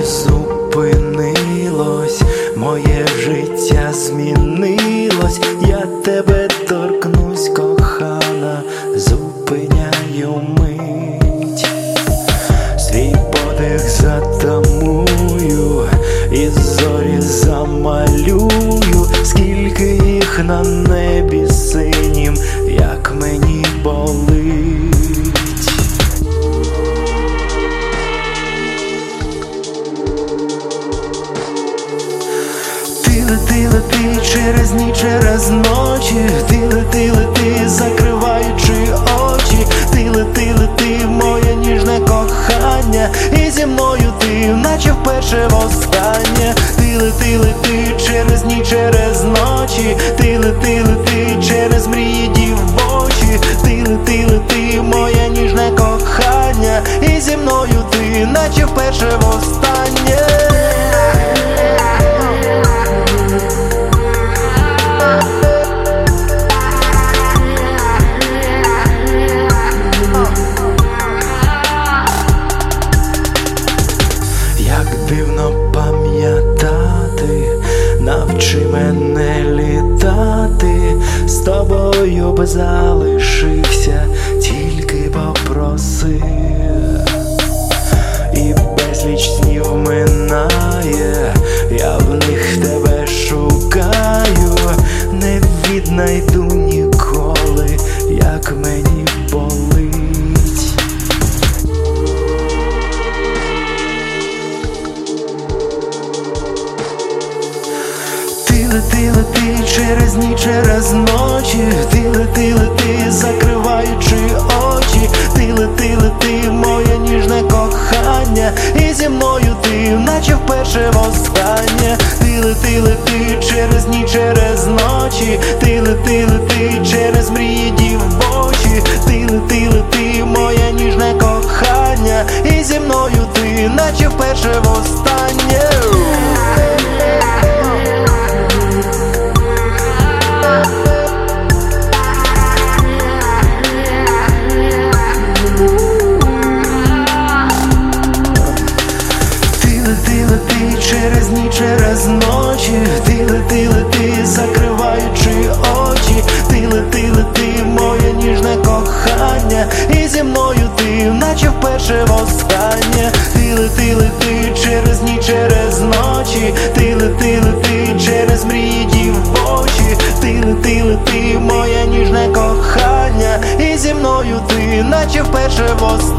зупинилось, моє життя змінилось. Я тебе торкнусь, кохана, зупиняю мить. Свій подих затамую і зорі замалюю. Скільки їх на небі синім, як мені болить. Ти лети через ніч, через ночі. Ти лети, закриваючи очі. Ти лети, моє ніжне кохання. І зі мною ти, наче вперше востаннє. Ти лети через ніч, через ночі. Ти лети, через мрії дівочі. Ти лети, моє ніжне кохання. І зі мною ти, наче вперше востаннє. Дивно пам'ятати, навчи мене літати. З тобою б залишився, тільки попроси. І безліч снів минає, я в них тебе шукаю. Не віднайду ніколи, як мені болить. Ти лети через ніч, через ночі. Ти лети, закриваючи очі. Ти лети, моє ніжне кохання. І зі мною ти, наче вперше востаннє. Ти лети через ніч, через ночі. Ти лети, через мрії дівочі. Ти лети, моє ніжне кохання. І зі мною ти, наче вперше востаннє. Ти через ніч, через ночі. Ти лети, закриваючи очі. Ти лети, моє ніжне кохання. І зі мною ти, наче вперше востаннє. Ти лети через ніч, через ночі. Ти лети, через мрії дівочі. Ти лети, моє ніжне кохання. І зі мною ти, наче вперше востаннє.